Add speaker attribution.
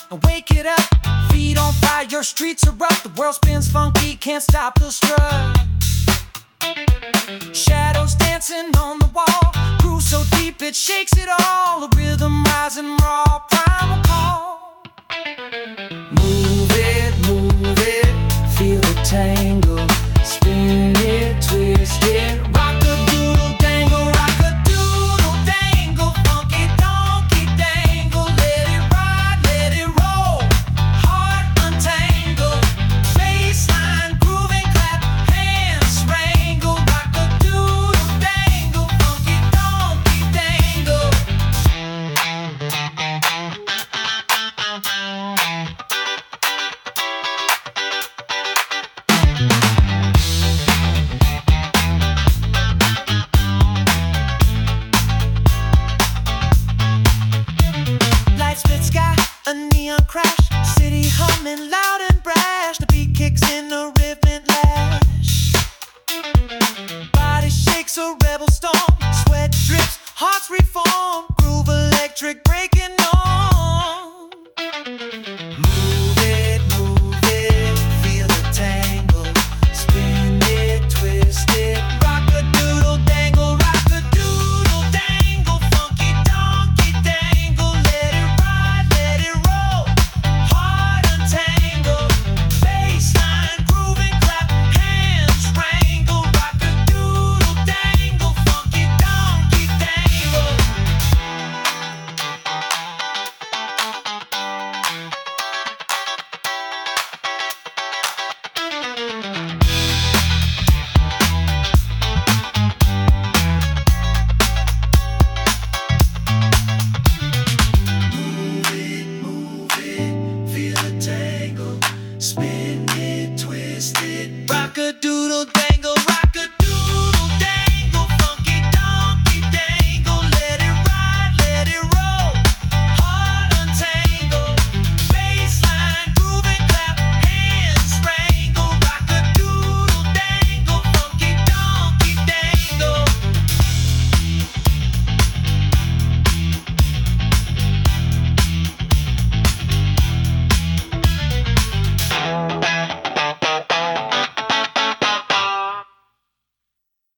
Speaker 1: and wake it up. Feet on fire, your streets are rough. The world spins funky, can't stop the strut. Shadows dancing on the wall, groove so deep it shakes it all. A rhythm rising raw, primal call. Move it, feel the tangle. Spin it, twist it, rock-a-doodle dangle, rock-a-doodle dangle. Funky donkey dangle, let it ride, let it roll. Heart untangle, baseline grooving, clap hands wrangle. Rock-a-doodle dangle, funky donkey dangle. Light split sky, a neon crash, city humming loud.